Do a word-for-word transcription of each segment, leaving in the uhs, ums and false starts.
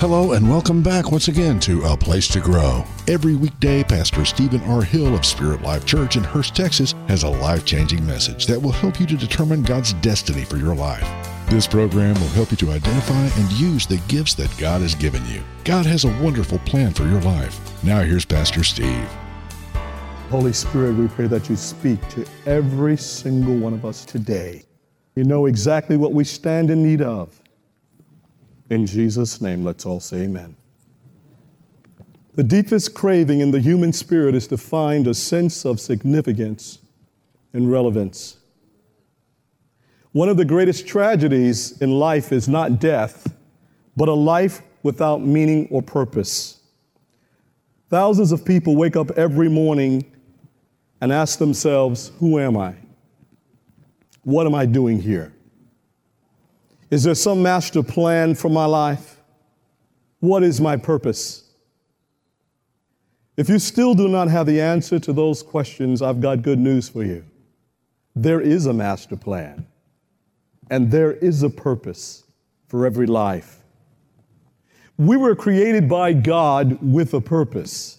Hello and welcome back once again to A Place to Grow. Every weekday, Pastor Stephen R. Hill of Spirit Life Church in Hurst, Texas, has a life-changing message that will help you to determine God's destiny for your life. This program will help you to identify and use the gifts that God has given you. God has a wonderful plan for your life. Now here's Pastor Steve. Holy Spirit, we pray that you speak to every single one of us today. You know exactly what we stand in need of. In Jesus' name, let's all say amen. The deepest craving in the human spirit is to find a sense of significance and relevance. One of the greatest tragedies in life is not death, but a life without meaning or purpose. Thousands of people wake up every morning and ask themselves, who am I? What am I doing here? Is there some master plan for my life? What is my purpose? If you still do not have the answer to those questions, I've got good news for you. There is a master plan, and there is a purpose for every life. We were created by God with a purpose,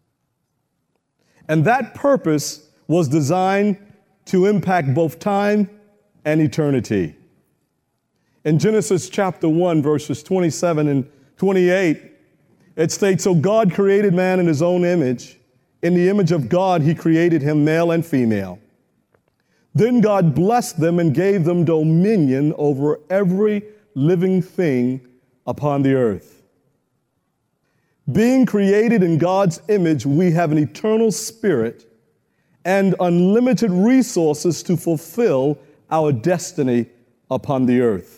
and that purpose was designed to impact both time and eternity. In Genesis chapter one, verses twenty-seven and twenty-eight, it states, "So God created man in his own image. In the image of God, he created him, male and female. Then God blessed them and gave them dominion over every living thing upon the earth." Being created in God's image, we have an eternal spirit and unlimited resources to fulfill our destiny upon the earth.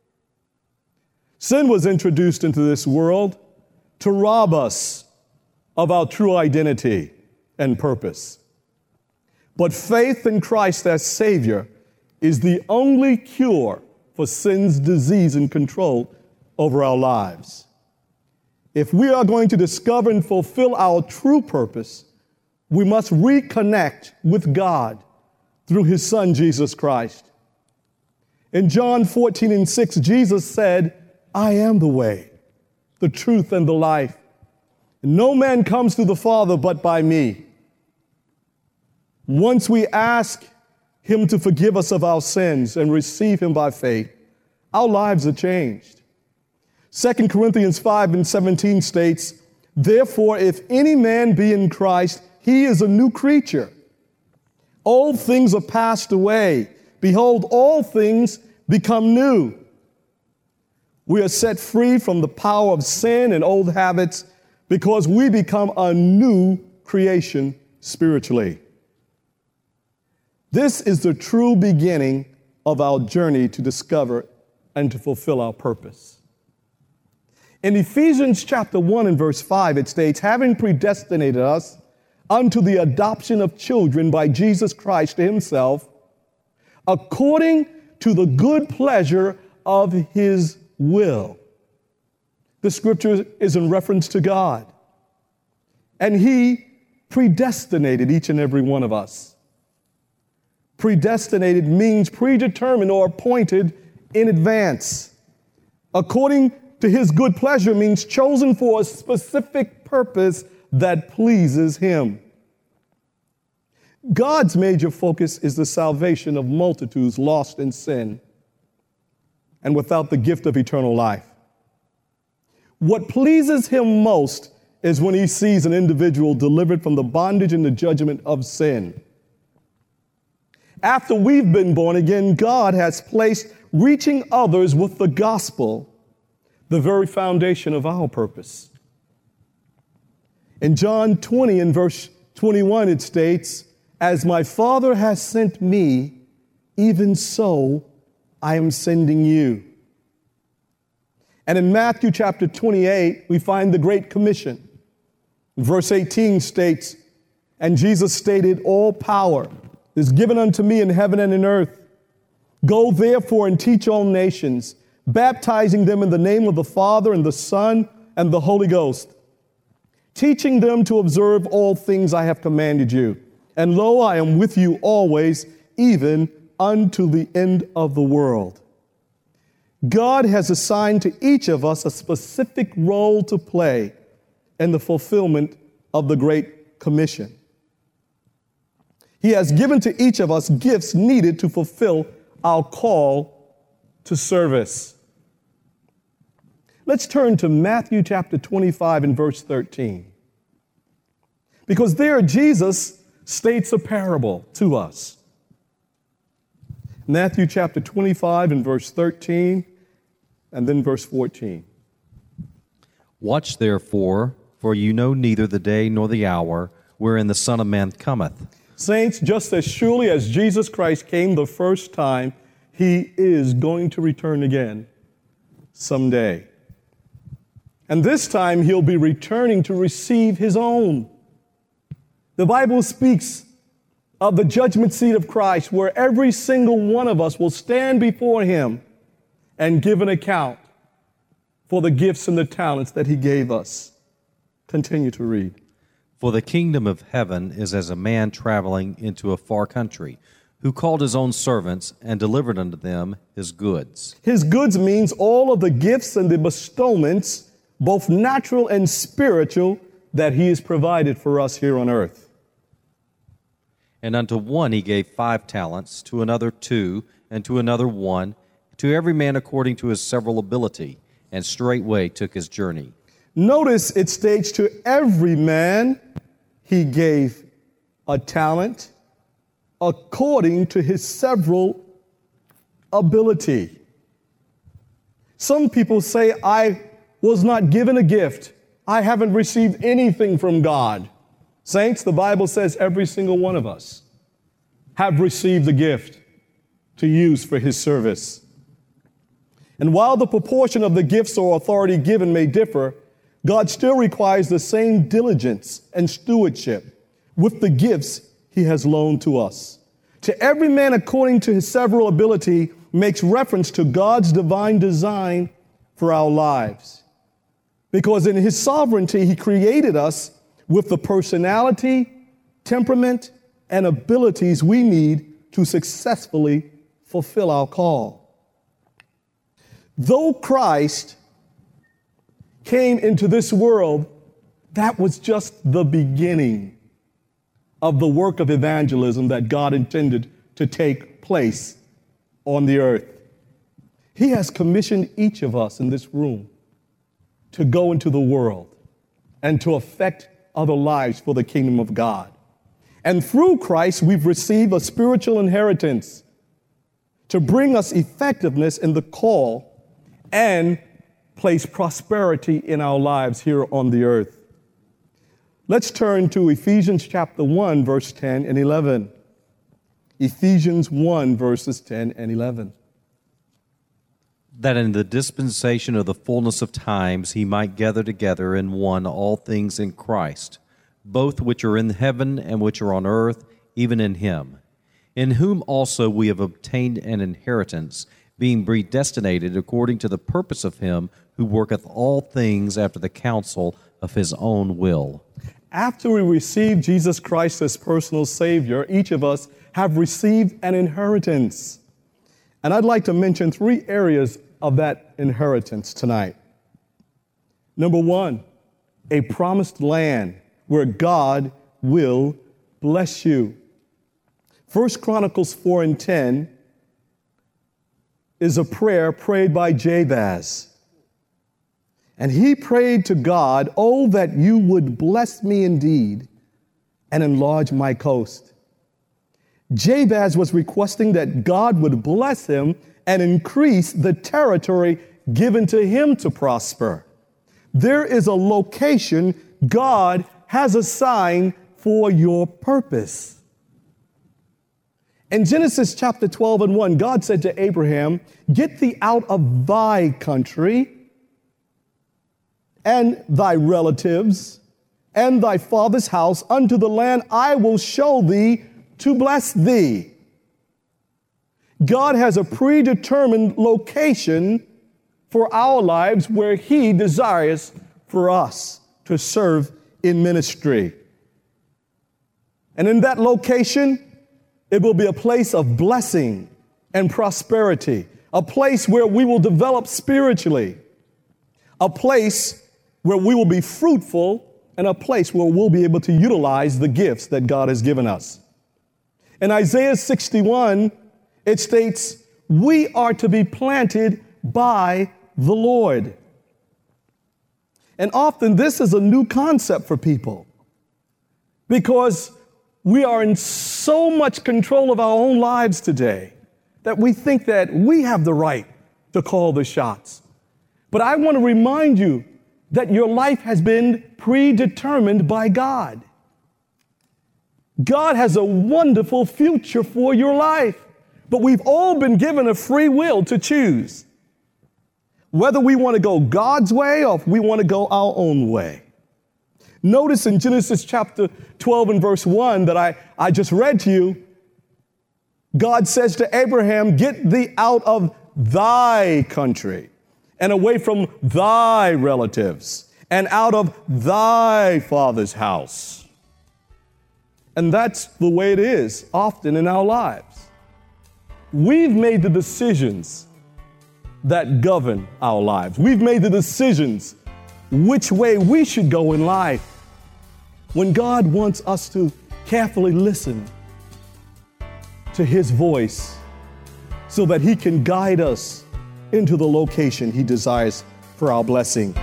Sin was introduced into this world to rob us of our true identity and purpose. But faith in Christ as Savior is the only cure for sin's disease and control over our lives. If we are going to discover and fulfill our true purpose, we must reconnect with God through His Son, Jesus Christ. In John fourteen and six, Jesus said, "I am the way, the truth, and the life. No man comes to the Father but by me." Once we ask Him to forgive us of our sins and receive Him by faith, our lives are changed. Second Corinthians five and seventeen states, "Therefore, if any man be in Christ, he is a new creature. Old things are passed away. Behold, all things become new." We are set free from the power of sin and old habits because we become a new creation spiritually. This is the true beginning of our journey to discover and to fulfill our purpose. In Ephesians chapter one and verse five, it states, "Having predestinated us unto the adoption of children by Jesus Christ to Himself, according to the good pleasure of His will." The scripture is in reference to God. And He predestinated each and every one of us. Predestinated means predetermined or appointed in advance. According to His good pleasure means chosen for a specific purpose that pleases Him. God's major focus is the salvation of multitudes lost in sin and without the gift of eternal life. What pleases Him most is when He sees an individual delivered from the bondage and the judgment of sin. After we've been born again, God has placed reaching others with the gospel, the very foundation of our purpose. In John twenty and verse twenty-one, it states, "As my Father has sent me, even so I am sending you." And in Matthew chapter twenty-eight, we find the Great Commission. Verse eighteen states, "And Jesus stated, all power is given unto me in heaven and in earth. Go therefore and teach all nations, baptizing them in the name of the Father and the Son and the Holy Ghost, teaching them to observe all things I have commanded you. And lo, I am with you always, even unto the end of the world." God has assigned to each of us a specific role to play in the fulfillment of the Great Commission. He has given to each of us gifts needed to fulfill our call to service. Let's turn to Matthew chapter twenty-five and verse thirteen. Because there Jesus states a parable to us. Matthew chapter twenty-five and verse thirteen, and then verse fourteen. Watch therefore, for you know neither the day nor the hour wherein the Son of Man cometh. Saints, just as surely as Jesus Christ came the first time, he is going to return again someday. And this time he'll be returning to receive his own. The Bible speaks of the judgment seat of Christ, where every single one of us will stand before him and give an account for the gifts and the talents that he gave us. Continue to read. For the kingdom of heaven is as a man traveling into a far country, who called his own servants and delivered unto them his goods. His goods means all of the gifts and the bestowments, both natural and spiritual, that he has provided for us here on earth. And unto one he gave five talents, to another two, and to another one, to every man according to his several ability, and straightway took his journey. Notice it states to every man he gave a talent according to his several ability. Some people say, I was not given a gift. I haven't received anything from God. Saints, the Bible says every single one of us have received a gift to use for his service. And while the proportion of the gifts or authority given may differ, God still requires the same diligence and stewardship with the gifts he has loaned to us. To every man according to his several ability makes reference to God's divine design for our lives. Because in his sovereignty, he created us with the personality, temperament, and abilities we need to successfully fulfill our call. Though Christ came into this world, that was just the beginning of the work of evangelism that God intended to take place on the earth. He has commissioned each of us in this room to go into the world and to affect other lives for the kingdom of God. And through Christ, we've received a spiritual inheritance to bring us effectiveness in the call and place prosperity in our lives here on the earth. Let's turn to Ephesians chapter one, verse ten and eleven. Ephesians one, verses ten and eleven. That in the dispensation of the fullness of times he might gather together in one all things in Christ, both which are in heaven and which are on earth, even in him, in whom also we have obtained an inheritance, being predestinated according to the purpose of him who worketh all things after the counsel of his own will. After we receive Jesus Christ as personal Savior, each of us have received an inheritance. And I'd like to mention three areas of that inheritance tonight. Number one, a promised land where God will bless you. First Chronicles four and ten is a prayer prayed by Jabez. And he prayed to God, "Oh, that you would bless me indeed and enlarge my coast." Jabez was requesting that God would bless him and increase the territory given to him to prosper. There is a location God has assigned for your purpose. In Genesis chapter twelve and one, God said to Abraham, "Get thee out of thy country and thy relatives and thy father's house unto the land I will show thee to bless thee." God has a predetermined location for our lives where he desires for us to serve in ministry. And in that location, it will be a place of blessing and prosperity, a place where we will develop spiritually, a place where we will be fruitful, and a place where we'll be able to utilize the gifts that God has given us. In Isaiah sixty-one, it states, we are to be planted by the Lord. And often this is a new concept for people because we are in so much control of our own lives today that we think that we have the right to call the shots. But I want to remind you that your life has been predetermined by God. God has a wonderful future for your life, but we've all been given a free will to choose whether we want to go God's way or if we want to go our own way. Notice in Genesis chapter twelve and verse one that I, I just read to you, God says to Abraham, get thee out of thy country and away from thy relatives and out of thy father's house. And that's the way it is often in our lives. We've made the decisions that govern our lives. We've made the decisions which way we should go in life, when God wants us to carefully listen to His voice so that He can guide us into the location He desires for our blessing.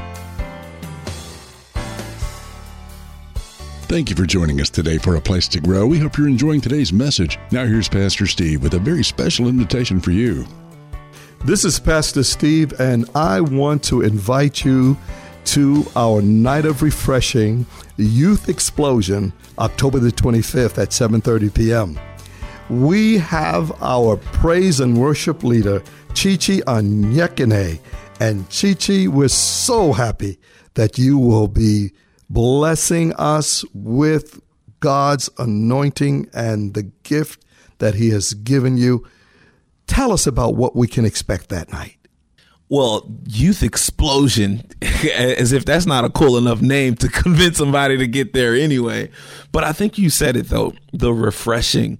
Thank you for joining us today for A Place to Grow. We hope you're enjoying today's message. Now here's Pastor Steve with a very special invitation for you. This is Pastor Steve, and I want to invite you to our Night of Refreshing Youth Explosion, October the twenty-fifth at seven thirty p.m. We have our praise and worship leader, Chichi Anyekene. And Chichi, we're so happy that you will be blessing us with God's anointing and the gift that He has given you. Tell us about what we can expect that night. Well, Youth Explosion, as if that's not a cool enough name to convince somebody to get there anyway. But I think you said it, though, the refreshing.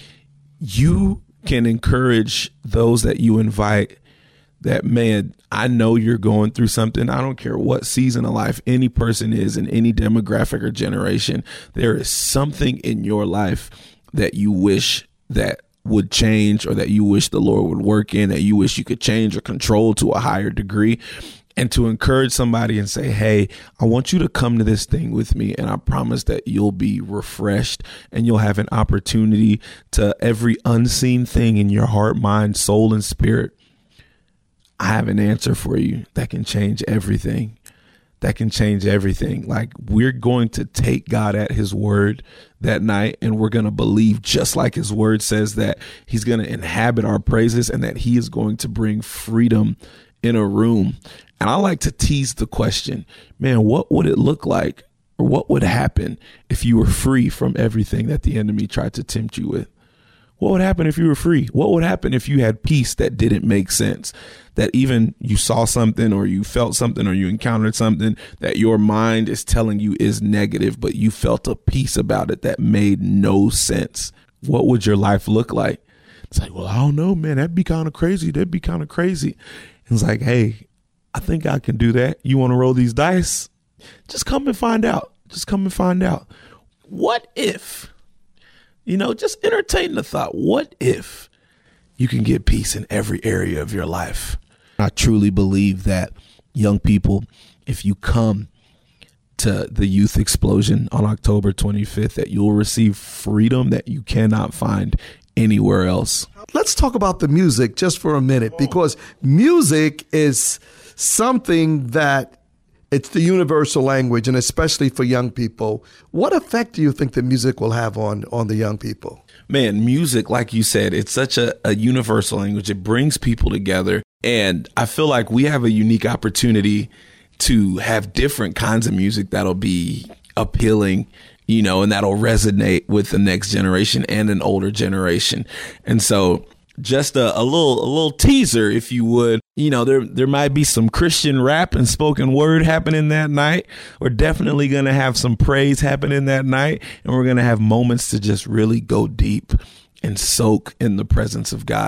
You can encourage those that you invite that, man, I know you're going through something. I don't care what season of life any person is in any demographic or generation. There is something in your life that you wish that would change, or that you wish the Lord would work in, that you wish you could change or control to a higher degree. And to encourage somebody and say, hey, I want you to come to this thing with me, and I promise that you'll be refreshed and you'll have an opportunity to every unseen thing in your heart, mind, soul, and spirit. I have an answer for you that can change everything. That can change everything. Like, we're going to take God at His word that night, and we're going to believe, just like His word says, that He's going to inhabit our praises and that He is going to bring freedom in a room. And I like to tease the question, man, what would it look like, or what would happen if you were free from everything that the enemy tried to tempt you with? What would happen if you were free? What would happen if you had peace that didn't make sense? That even you saw something, or you felt something, or you encountered something that your mind is telling you is negative, but you felt a peace about it that made no sense. What would your life look like? It's like, well, I don't know, man. That'd be kind of crazy. That'd be kind of crazy. It's like, hey, I think I can do that. You want to roll these dice? Just come and find out. Just come and find out. What if, you know, just entertain the thought. What if you can get peace in every area of your life? I truly believe that, young people, if you come to the Youth Explosion on October twenty-fifth, that you'll receive freedom that you cannot find anywhere else. Let's talk about the music just for a minute, because music is something that it's the universal language, and especially for young people. What effect do you think the music will have on, on the young people? Man, music, like you said, it's such a, a universal language. It brings people together. And I feel like we have a unique opportunity to have different kinds of music that'll be appealing, you know, and that'll resonate with the next generation and an older generation. And so just a, a little a little teaser, if you would, you know, there there might be some Christian rap and spoken word happening that night. We're definitely going to have some praise happening that night. And we're going to have moments to just really go deep and soak in the presence of God.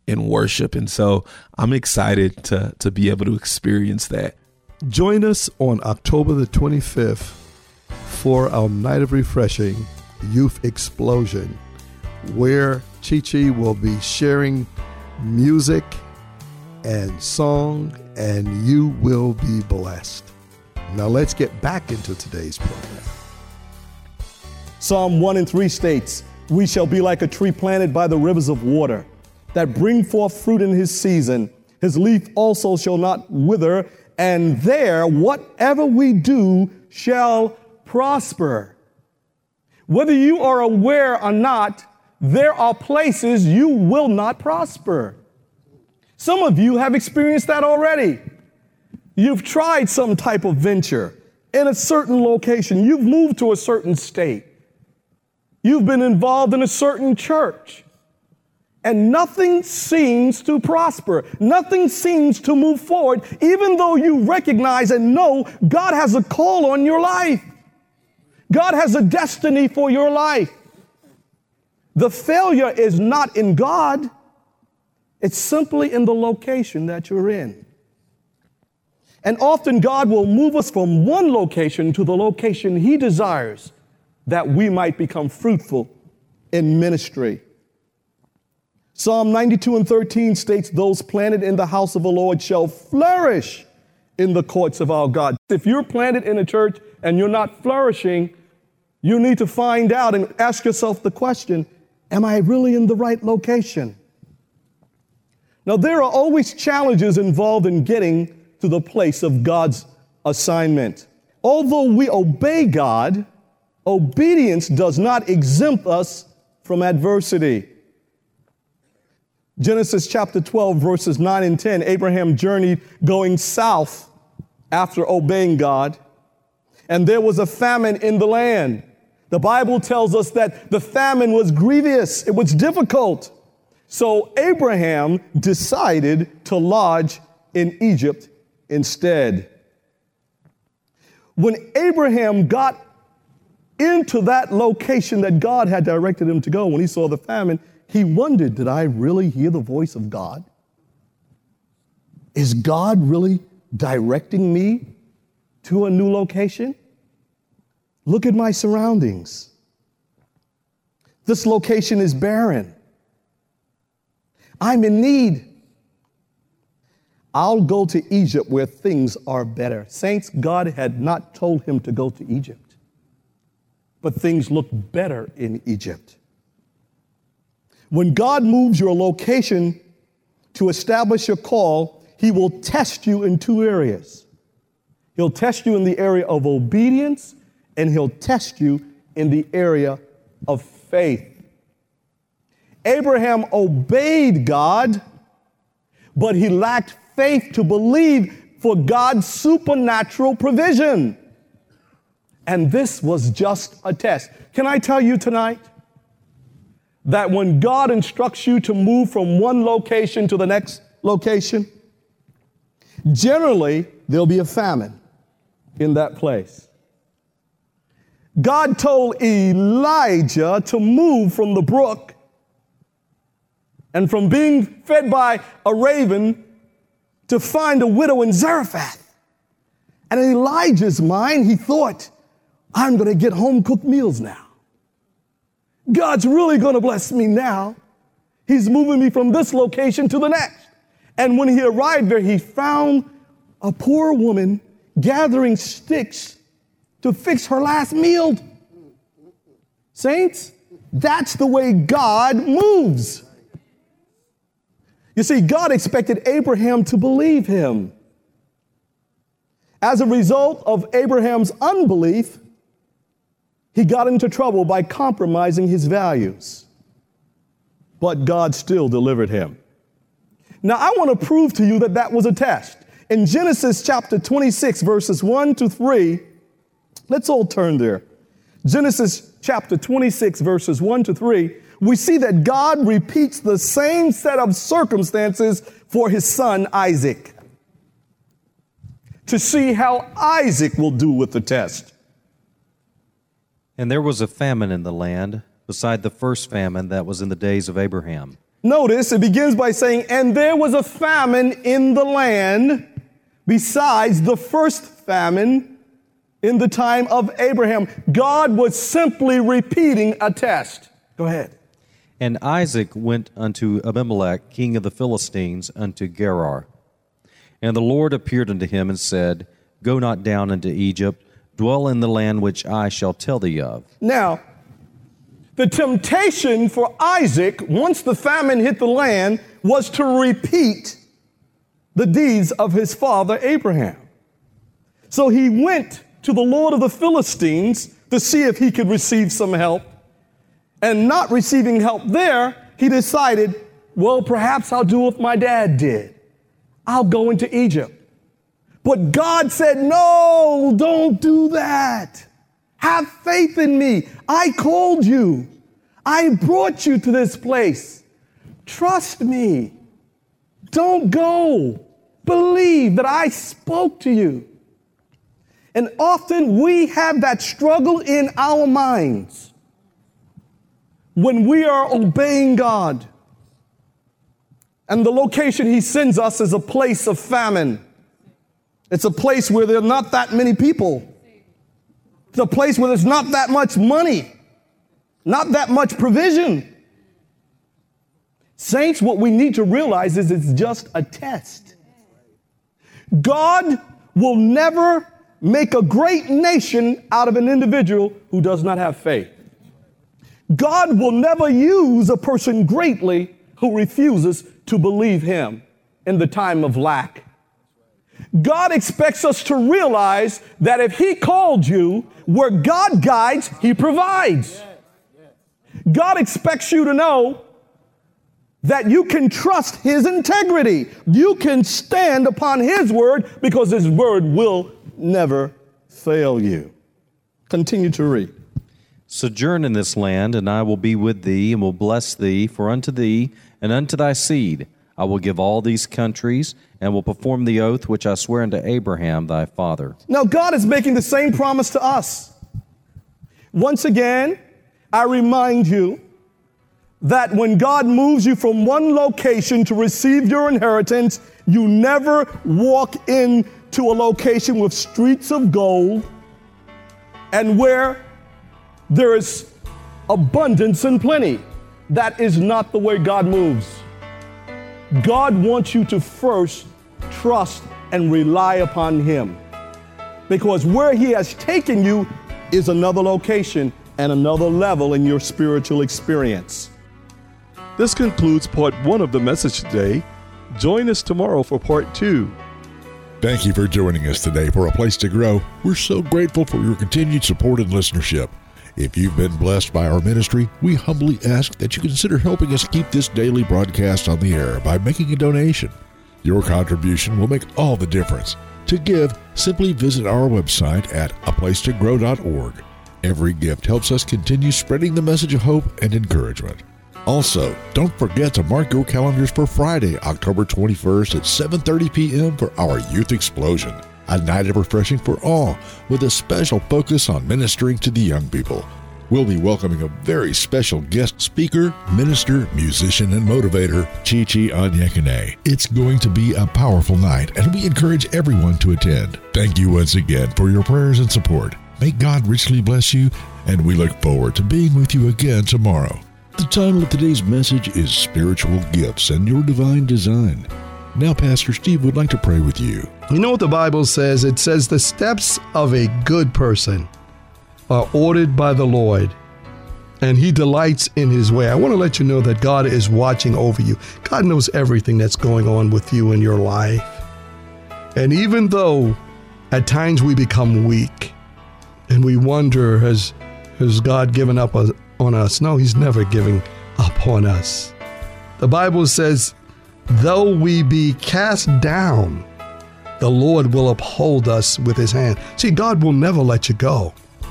in worship. And so I'm excited to, to be able to experience that. Join us on October the twenty-fifth for our Night of Refreshing Youth Explosion, where Chi Chi will be sharing music and song, and you will be blessed. Now let's get back into today's program. Psalm one and three states, "We shall be like a tree planted by the rivers of water, that bring forth fruit in his season. His leaf also shall not wither, and there whatever we do shall prosper." Whether you are aware or not, there are places you will not prosper. Some of you have experienced that already. You've tried some type of venture in a certain location. You've moved to a certain state. You've been involved in a certain church. And nothing seems to prosper. Nothing seems to move forward, even though you recognize and know God has a call on your life. God has a destiny for your life. The failure is not in God. It's simply in the location that you're in. And often God will move us from one location to the location He desires that we might become fruitful in ministry. Psalm ninety-two and thirteen states, "Those planted in the house of the Lord shall flourish in the courts of our God." If you're planted in a church and you're not flourishing, you need to find out and ask yourself the question, am I really in the right location? Now, there are always challenges involved in getting to the place of God's assignment. Although we obey God, obedience does not exempt us from adversity. Genesis chapter twelve, verses nine and ten, Abraham journeyed going south after obeying God, and there was a famine in the land. The Bible tells us that the famine was grievous. It was difficult. So Abraham decided to lodge in Egypt instead. When Abraham got into that location that God had directed him to go, when he saw the famine, he wondered, did I really hear the voice of God? Is God really directing me to a new location? Look at my surroundings. This location is barren. I'm in need. I'll go to Egypt where things are better. Saints, God had not told him to go to Egypt, but things look better in Egypt. When God moves your location to establish your call, He will test you in two areas. He'll test you in the area of obedience, and He'll test you in the area of faith. Abraham obeyed God, but he lacked faith to believe for God's supernatural provision. And this was just a test. Can I tell you tonight that when God instructs you to move from one location to the next location, generally there'll be a famine in that place. God told Elijah to move from the brook and from being fed by a raven to find a widow in Zarephath. And in Elijah's mind, he thought, I'm going to get home-cooked meals now. God's really going to bless me now. He's moving me from this location to the next. And when he arrived there, he found a poor woman gathering sticks to fix her last meal. Saints, that's the way God moves. You see, God expected Abraham to believe him. As a result of Abraham's unbelief, he got into trouble by compromising his values. But God still delivered him. Now, I want to prove to you that that was a test. In Genesis chapter twenty-six, verses one to three, let's all turn there. Genesis chapter twenty-six, verses one to three, we see that God repeats the same set of circumstances for his son Isaac to see how Isaac will do with the test. And there was a famine in the land beside the first famine that was in the days of Abraham. Notice it begins by saying, and there was a famine in the land besides the first famine in the time of Abraham. God was simply repeating a test. Go ahead. And Isaac went unto Abimelech, king of the Philistines, unto Gerar. And the Lord appeared unto him and said, Go not down into Egypt, dwell in the land which I shall tell thee of. Now, the temptation for Isaac, once the famine hit the land, was to repeat the deeds of his father Abraham. So he went to the Lord of the Philistines to see if he could receive some help. And not receiving help there, he decided, well, perhaps I'll do what my dad did. I'll go into Egypt. But God said, no, don't do that. Have faith in me. I called you. I brought you to this place. Trust me. Don't go. Believe that I spoke to you. And often we have that struggle in our minds when we are obeying God. And the location he sends us is a place of famine. It's a place where there are not that many people. It's a place where there's not that much money, not that much provision. Saints, what we need to realize is it's just a test. God will never make a great nation out of an individual who does not have faith. God will never use a person greatly who refuses to believe him in the time of lack. God expects us to realize that if he called you, where God guides, he provides. God expects you to know that you can trust his integrity. You can stand upon his word because his word will never fail you. Continue to read. Sojourn in this land, and I will be with thee, and will bless thee, for unto thee and unto thy seed I will give all these countries, and will perform the oath which I swear unto Abraham thy father. Now God is making the same promise to us. Once again, I remind you that when God moves you from one location to receive your inheritance, you never walk into a location with streets of gold and where there is abundance and plenty. That is not the way God moves. God wants you to first trust and rely upon him, because where he has taken you is another location and another level in your spiritual experience. This concludes part one of the message today. Join us tomorrow for part two. Thank you for joining us today for A Place to Grow. We're so grateful for your continued support and listenership. If you've been blessed by our ministry, we humbly ask that you consider helping us keep this daily broadcast on the air by making a donation. Your contribution will make all the difference. To give, simply visit our website at a place to grow dot org. Every gift helps us continue spreading the message of hope and encouragement. Also, don't forget to mark your calendars for Friday, October twenty-first at seven thirty p.m. for our Youth Explosion, a night of refreshing for all with a special focus on ministering to the young people. We'll be welcoming a very special guest speaker, minister, musician, and motivator, Chi Chi Anyekene. It's going to be a powerful night, and we encourage everyone to attend. Thank you once again for your prayers and support. May God richly bless you, and we look forward to being with you again tomorrow. The title of today's message is Spiritual Gifts and Your Divine Design. Now, Pastor Steve would like to pray with you. You know what the Bible says? It says the steps of a good person are ordered by the Lord, and he delights in his way. I want to let you know that God is watching over you. God knows everything that's going on with you in your life. And even though at times we become weak and we wonder, has, has God given up on us? No, he's never giving up on us. The Bible says, though we be cast down, the Lord will uphold us with his hand. See, God will never let you go.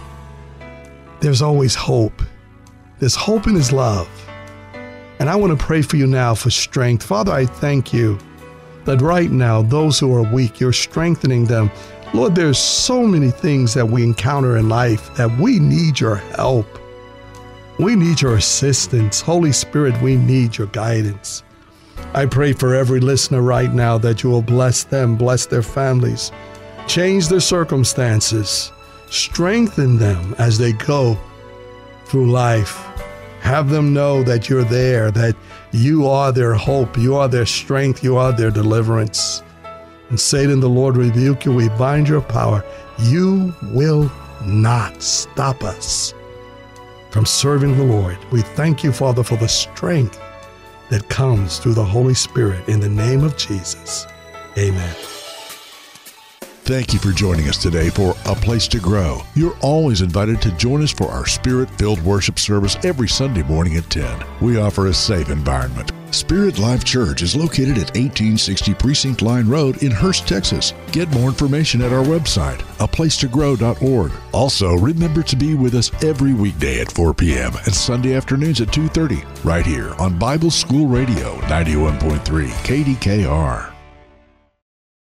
There's always hope. There's hope in his love. And I want to pray for you now for strength. Father, I thank you that right now, those who are weak, you're strengthening them. Lord, there's so many things that we encounter in life that we need your help. We need your assistance. Holy Spirit, we need your guidance. I pray for every listener right now that you will bless them, bless their families, change their circumstances, strengthen them as they go through life. Have them know that you're there, that you are their hope, you are their strength, you are their deliverance. And Satan, the Lord rebuke you. We bind your power. You will not stop us from serving the Lord. We thank you, Father, for the strength that comes through the Holy Spirit. In the name of Jesus, amen. Thank you for joining us today for A Place to Grow. You're always invited to join us for our Spirit-filled worship service every Sunday morning at ten. We offer a safe environment. Spirit Life Church is located at eighteen sixty Precinct Line Road in Hurst, Texas. Get more information at our website, a place to grow dot org. Also, remember to be with us every weekday at four p.m. and Sunday afternoons at two thirty, right here on Bible School Radio ninety-one point three K D K R.